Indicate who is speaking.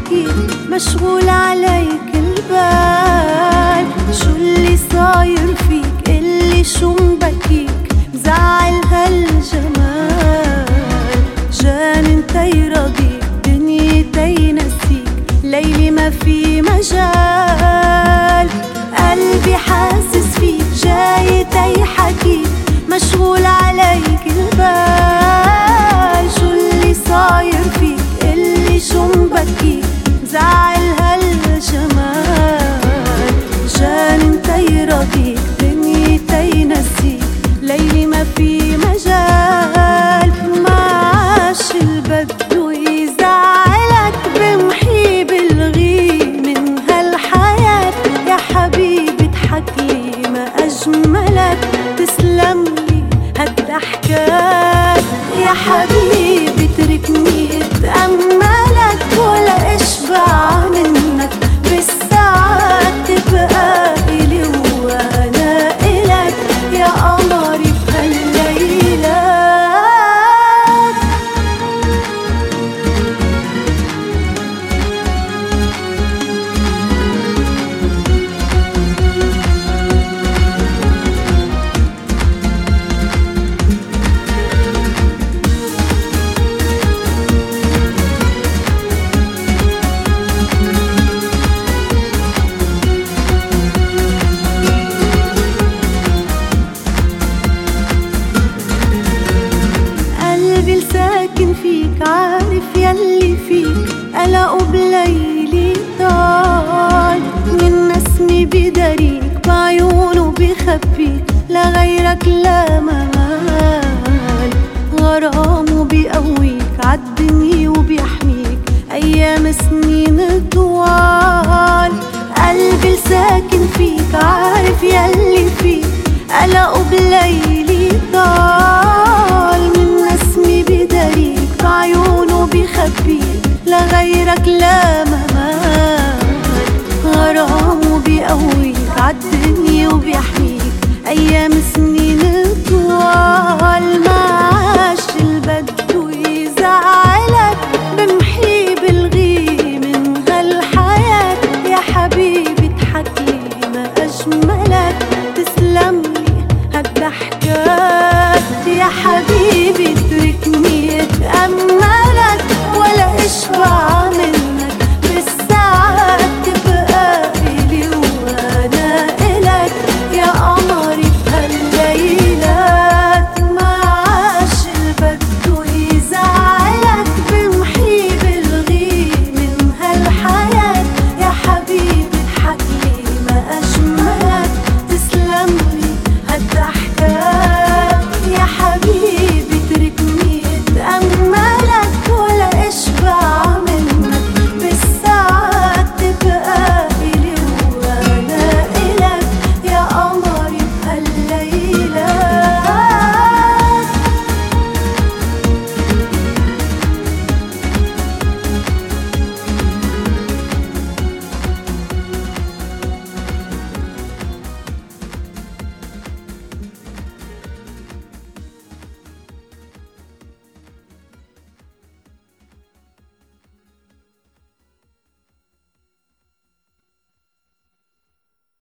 Speaker 1: حكيك مشغول عليك البال. شو اللي صاير فيك اللي شو مبكيك مزعل هالجمال؟ جانن تيرضيك دنيا تينسيك ليلي ما في مجال. قلبي حاسس فيك جاي تيحكيك مشغول عليك البال. شو اللي صاير فيك اللي شو مبكيك مزعل هالجمال؟ جانن تيرضيك دنيا تينسيك ليلي ما في مجال. معاش البدو يزعلك بمحي بلغي من هالحياة. يا حبيبي اضحكلي ما أجملك تسلملي هالضحكات. يا حبيبي اتركني اتأملك ولا اشبع منك بالساعات تبقى إلي وانا إلك يا قمري بهالليلات. ساكن فيك عارف يلي فيك قلقه بليلي طال. من نسمي بدريك بعيونه بخبيك لغيرك لا ممال. غرامه بيقويك عالدنيا وبيحميك أيام سنين طوال. قلبي ساكن فيك عارف يلي فيك قلقه بليلي طال. من نسمي بدريك بعيونه بيخبيك لغيرك لا ممال. غرامه بيقويك عالدنيا وبيحميك أيام سنين طوال.